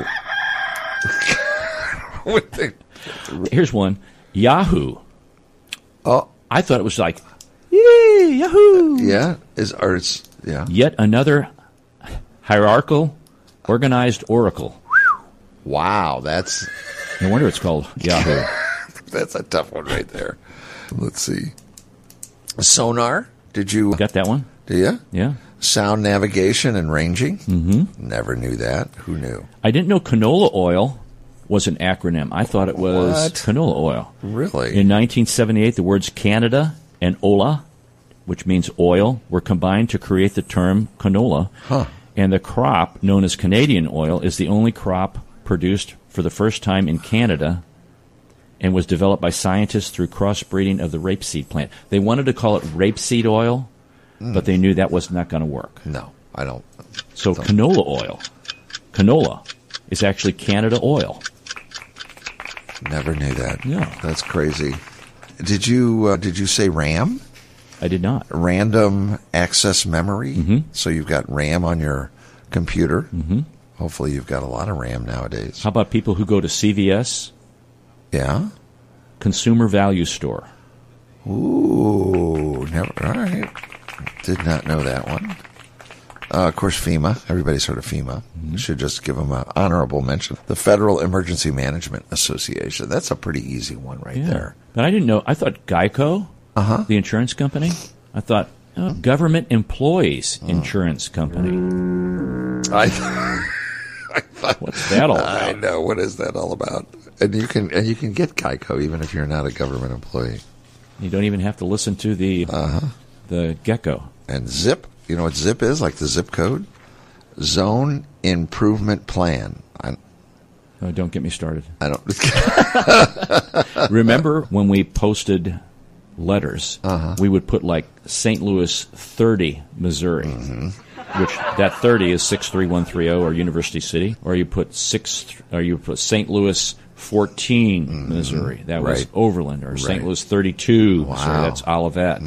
Here's one, Yahoo. Oh, I thought it was like, yay, Yahoo. yeah. Is or it's yeah. Yet another hierarchical, organized oracle. Wow, that's No wonder it's called Yahoo. that's a tough one right there. Let's see. Sonar. Did you Got that one? do you? Yeah. Sound navigation and ranging? Mm-hmm. Never knew that. Who knew? I didn't know canola oil was an acronym. I thought it was What? canola oil. Really? In nineteen seventy-eight, the words Canada and Ola, which means oil, were combined to create the term canola. Huh. And the crop, known as Canadian oil, is the only crop produced for the first time in Canada and was developed by scientists through crossbreeding of the rapeseed plant. They wanted to call it rapeseed oil, but they knew that was not going to work. No, I don't. So canola oil, canola, is actually Canada oil. Never knew that. Yeah. That's crazy. Did you uh, did you say RAM? I did not. Random access memory. Mm-hmm. So you've got RAM on your computer. Mm-hmm. Hopefully, you've got a lot of RAM nowadays. How about people who go to C V S, Yeah. Consumer Value Store? Ooh, never. All right. Did not know that one. Uh, of course, FEMA. Everybody's heard of FEMA. Mm-hmm. Should just give them an honorable mention. The Federal Emergency Management Association. That's a pretty easy one right there. But I didn't know. I thought Geico, Uh-huh. the insurance company. I thought oh, Government Employees Insurance Company. I, I thought, What's that all I about? know. What is that all about? And you can and you can get Geico even if you're not a government employee. You don't even have to listen to the Uh-huh. the gecko. And zip, you know what zip is? Like the zip code? Zone Improvement Plan. I, Oh, don't get me started. I don't. Remember when we posted letters, Uh-huh. we would put like Saint Louis thirty, Missouri, Mm-hmm. which that thirty is six three one three zero or University City, or you put six, or you put Saint Louis fourteen, Missouri. That was Right. Overland, or Saint Right. Louis thirty-two, Wow. Missouri. That's Olivet.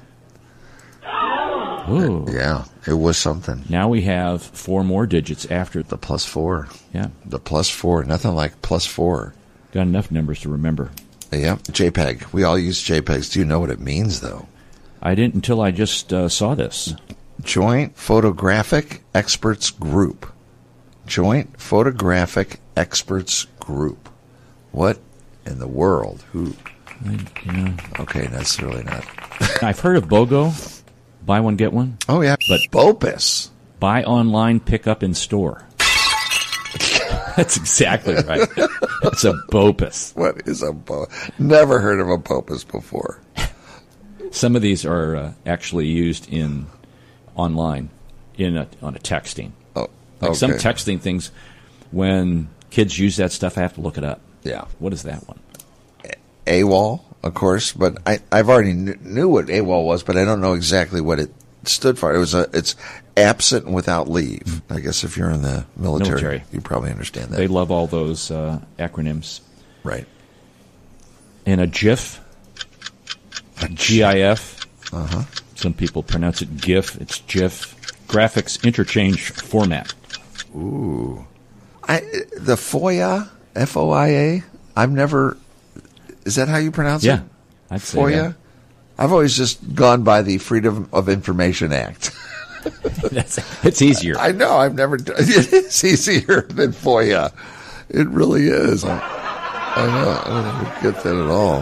Ooh. Yeah, it was something. Now we have four more digits after the The plus four. yeah. The plus four. Nothing like plus four. Got enough numbers to remember. Yeah, JPEG. We all use JPEGs. Do you know what it means, though? I didn't until I just uh, saw this. Joint Photographic Experts Group. Joint Photographic Experts Group. What in the world? Who? Yeah. Okay, that's really not. I've heard of BOGO, buy one get one. Oh yeah, But- Bopus. Buy online, pick up in store. That's exactly right. It's a BOPUS. What is a bo? Never heard of a Bopus before. Some of these are uh, actually used in online in a, on a texting. Oh, Like okay. some texting things, when kids use that stuff, I have to look it up. Yeah. What is that one? AWOL, of course, but I, I've already kn- knew what AWOL was, but I don't know exactly what it stood for. It was a, it's absent and without leave. I guess if you're in the military, Military. you probably understand that. They love all those uh, acronyms. Right. And a GIF, a GIF. Uh-huh. Some people pronounce it GIF. It's GIF. Graphics Interchange Format. Ooh. I, the FOIA, F O I A, I've never, is that how you pronounce Yeah, it? I'd say FOIA? that. I've always just gone by the Freedom of Information Act. That's, it's easier. I know, I've never done it. It's easier than FOIA. It really is. I, I know, I don't get that at all.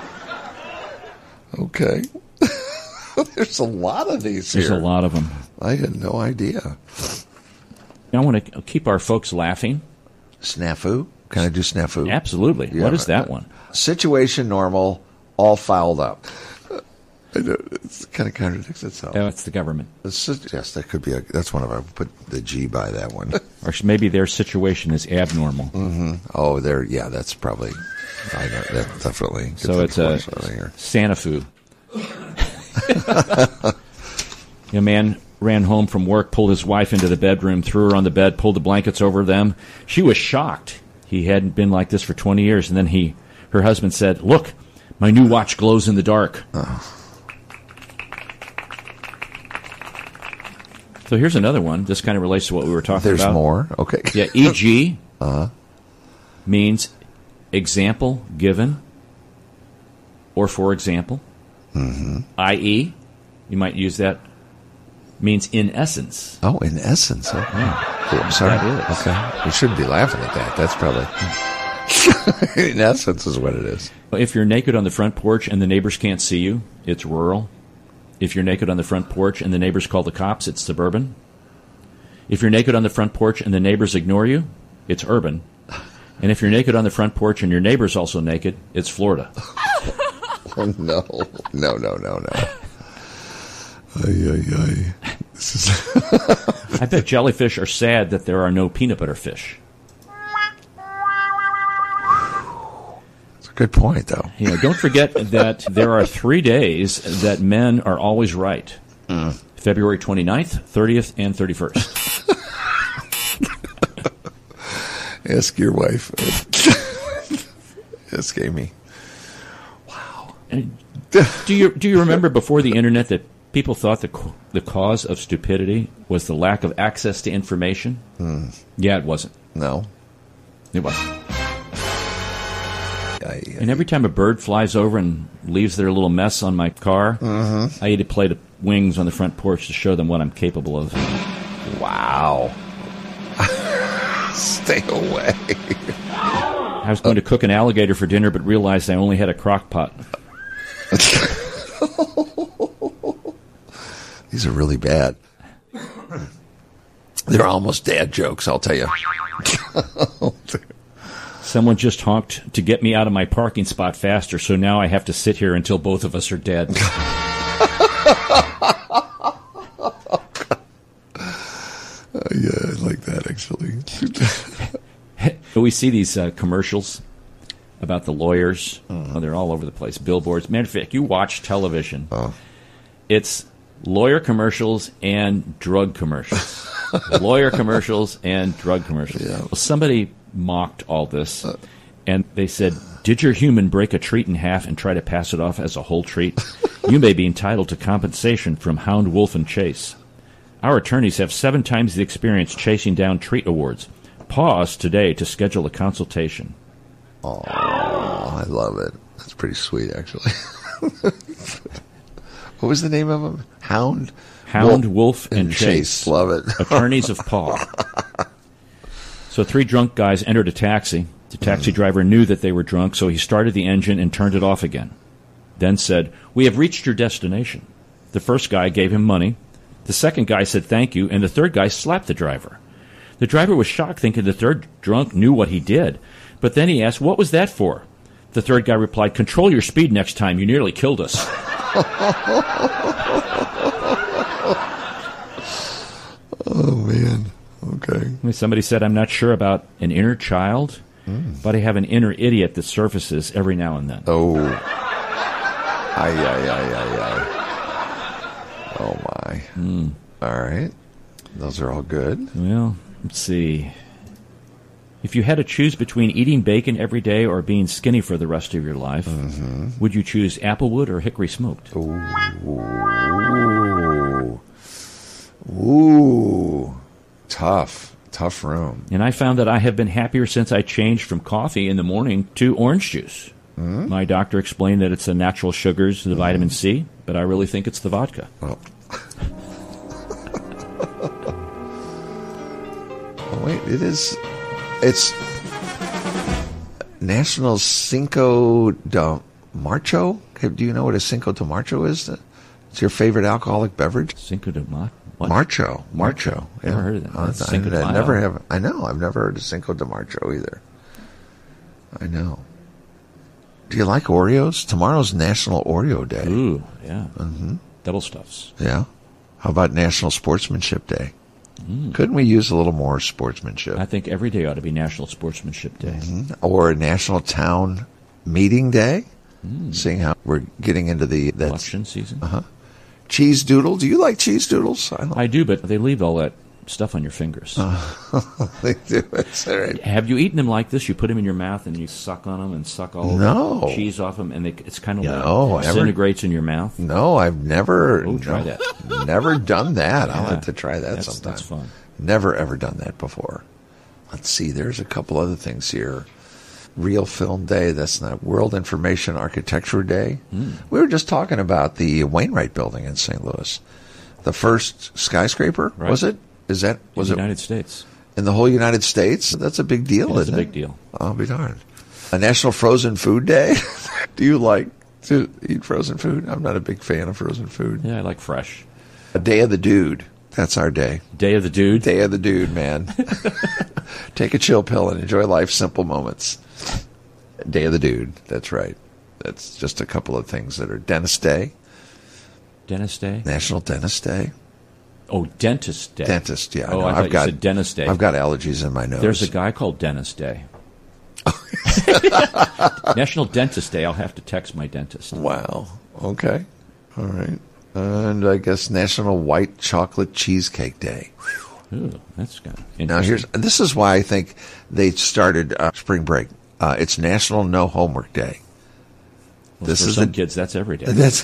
Okay. There's a lot of these There's here. a lot of them. I had no idea. I want to keep our folks laughing. Snafu? Can I do snafu? Absolutely. Yeah, what is that uh, one? Situation normal, all fouled up. I know, it kind of contradicts itself. Oh, it's the government. It's just- yes, that could be a. That's one of our. Put the G by that one. Or maybe their situation is abnormal. Mm-hmm. Oh, there. Yeah, that's probably. I know that definitely. Gets So the it's a force out of here. Sanafu. A man ran home from work, pulled his wife into the bedroom, threw her on the bed, pulled the blankets over them. She was shocked. He hadn't been like this for twenty years. And then he, her husband said, "Look, my new watch glows in the dark." Oh. So here's another one. This kind of relates to what we were talking There's about. more. Okay. Yeah, E G Uh-huh. means example given or for example. Mm-hmm. I E, you might use that, means in essence. Oh, in essence. Oh, oh, I'm sorry. That is. Okay. You shouldn't be laughing at that. That's probably. in essence is what it is. If you're naked on the front porch and the neighbors can't see you, it's rural. If you're naked on the front porch and the neighbors call the cops, it's suburban. If you're naked on the front porch and the neighbors ignore you, it's urban. And if you're naked on the front porch and your neighbor's also naked, it's Florida. Oh, no. No, no, no, no. Ay, ay, ay. This is. I bet jellyfish are sad that there are no peanut butter fish. It's a good point, though. You know, don't forget that there are three days that men are always right. Mm. February twenty-ninth, thirtieth, and thirty-first. Ask your wife. Ask Amy. Do you do you remember before the internet that people thought the co- the cause of stupidity was the lack of access to information? Mm. Yeah, it wasn't. No. It wasn't. I, I, And every time a bird flies over and leaves their little mess on my car, Mm-hmm. I eat a plate of wings on the front porch to show them what I'm capable of. wow. Stay away. I was going to cook an alligator for dinner, but realized I only had a crock pot. These are really bad. They're almost dad jokes, I'll tell you. Someone just honked to get me out of my parking spot faster, so now I have to sit here until both of us are dead. Uh, yeah, I like that, actually. We see these uh, commercials about the lawyers. Mm. Oh, they're all over the place. Billboards. Matter of fact, you watch television. Oh. It's lawyer commercials and drug commercials. Lawyer commercials and drug commercials. Yeah. Well, somebody mocked all this, uh, and they said, did your human break a treat in half and try to pass it off as a whole treat? You may be entitled to compensation from Hound, Wolf, and Chase. Our attorneys have seven times the experience chasing down treat awards. Pause today to schedule a consultation. Oh, I love it. That's pretty sweet, actually. What was the name of them? Hound? Hound, Wolf, Wolf and, and Chase. Chase. Love it. Attorneys of Paw. So three drunk guys entered a taxi. The taxi driver knew that they were drunk, so he started the engine and turned it off again. Then said, "We have reached your destination." The first guy gave him money. The second guy said thank you, and the third guy slapped the driver. The driver was shocked, thinking the third drunk knew what he did. But then he asked, "What was that for?" The third guy replied, "Control your speed next time. You nearly killed us." Oh, man. Okay. Somebody said, "I'm not sure about an inner child, mm. but I have an inner idiot that surfaces every now and then." Oh. Ay, ay, ay, ay, ay. Oh, my. Mm. All right. Those are all good. Well, let's see. If you had to choose between eating bacon every day or being skinny for the rest of your life, mm-hmm. would you choose Applewood or Hickory Smoked? Ooh. Ooh. Tough. Tough room. And I found that I have been happier since I changed from coffee in the morning to orange juice. Mm-hmm. My doctor explained that it's the natural sugars, the mm-hmm. vitamin C, but I really think it's the vodka. Oh. Oh, wait, it is... It's National Cinco de Marcho. Do you know what a Cinco de Marcho is? It's your favorite alcoholic beverage? Cinco de Marcho? What? Marcho. Marcho. Never yeah. heard of that. Uh, Cinco I, de I never have. I know. I've never heard of Cinco de Marcho either. I know. Do you like Oreos? Tomorrow's National Oreo Day. Ooh, yeah. Mm-hmm. Double stuffs. Yeah. How about National Sportsmanship Day? Mm. Couldn't we use a little more sportsmanship? I think every day ought to be National Sportsmanship Day. Mm-hmm. Or National Town Meeting Day. Mm. Seeing how we're getting into the that's, election season. Uh-huh. Cheese doodle. Do you like cheese doodles? I, I do, but they leave all that stuff on your fingers. Uh, they do. It's all right. Have you eaten them like this? You put them in your mouth and you suck on them and suck all no. the cheese off them, and they, it's kind of yeah, like no, disintegrates in your mouth. No, I've never. Oh, try no, that. Never done that. Yeah, I'll have to try that that's, sometime. That's fun. Never ever done that before. Let's see. There's a couple other things here. Real Film Day. That's not World Information Architecture Day. Mm. We were just talking about the Wainwright Building in Saint Louis. The first skyscraper, right. was it? Is that was in the it United States? In the whole United States? That's a big deal, it isn't it? it? It's a big deal. I'll be darned. A National Frozen Food Day. Do you like to eat frozen food? I'm not a big fan of frozen food. Yeah, I like fresh. A Day of the Dude. That's our day. Day of the Dude? Day of the Dude, man. Take a chill pill and enjoy life's simple moments. Day of the Dude. That's right. That's just a couple of things that are Dentist Day. Dentist Day? National Dentist Day. Oh, Dentist Day. Dentist, yeah. Oh, I, I thought I've you got, said Dentist Day. I've got allergies in my nose. There's a guy called Dentist Day. National Dentist Day. I'll have to text my dentist. Wow. Okay. All right. And I guess National White Chocolate Cheesecake Day. Ooh, that's kind of interesting. Now, here's, this is why I think they started uh, spring break. Uh, it's National No Homework Day. Well, this for is some the, kids, that's every day. That's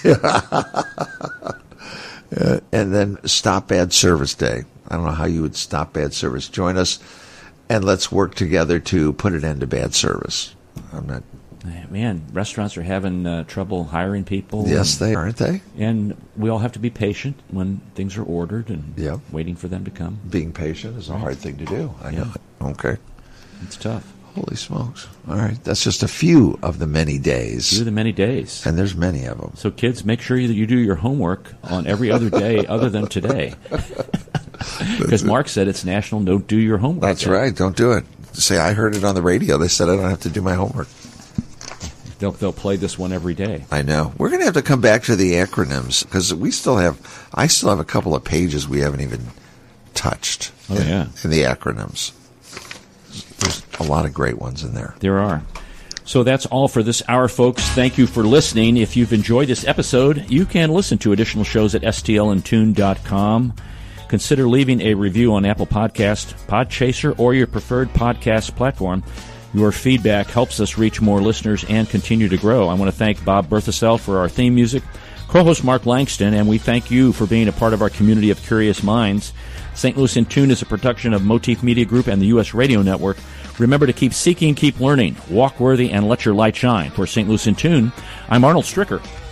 Uh, and then Stop Bad Service Day. I don't know how you would stop bad service. Join us, and let's work together to put an end to bad service. I'm not. Man, restaurants are having uh, trouble hiring people. Yes, and, they aren't they? And we all have to be patient when things are ordered and yep. waiting for them to come. Being patient is a right. hard thing to do. I yep. know it. Okay. It's tough. Holy smokes. All right. That's just a few of the many days. A few of the many days. And there's many of them. So, kids, make sure that you do your homework on every other day other than today. Because Mark said it's National Don't Do Your Homework That's Day. right. Don't do it. say, I heard it on the radio. They said I don't have to do my homework. They'll, they'll play this one every day. I know. We're going to have to come back to the acronyms because we still have, I still have a couple of pages we haven't even touched oh, in, yeah. in the acronyms. There's a lot of great ones in there. There are. So that's all for this hour, folks. Thank you for listening. If you've enjoyed this episode, you can listen to additional shows at S T L and tune dot com. Consider leaving a review on Apple Podcast, Podchaser, or your preferred podcast platform. Your feedback helps us reach more listeners and continue to grow. I want to thank Bob Berthasell for our theme music, co-host Mark Langston, and we thank you for being a part of our community of curious minds. Saint Louis in Tune is a production of Motif Media Group and the U S Radio Network. Remember to keep seeking, keep learning, walk worthy, and let your light shine. For Saint Louis in Tune, I'm Arnold Stricker.